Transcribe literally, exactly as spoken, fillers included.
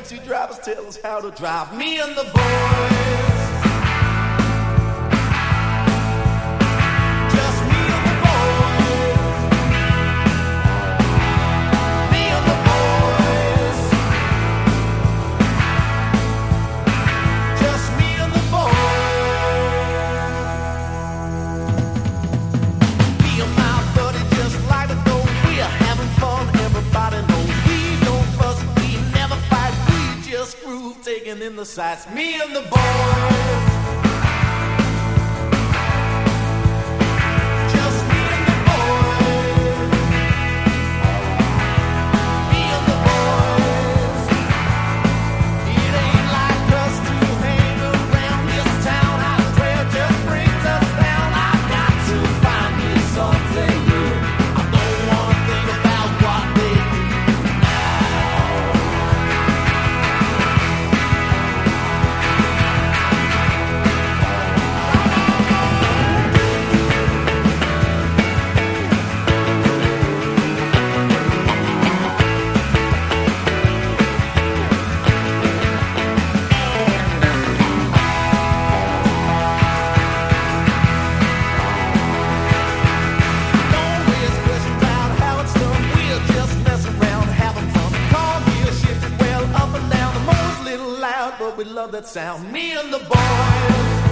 taxi drivers tell us how to drive. Me and the boys. Taking in the sights, me and the boys. Just me and the boys. Me and the boys. It ain't like us to hang around this town. Our trail just brings us down. I've got to find me something new. I don't wanna think about what they do. But we love that sound. Me and the boys.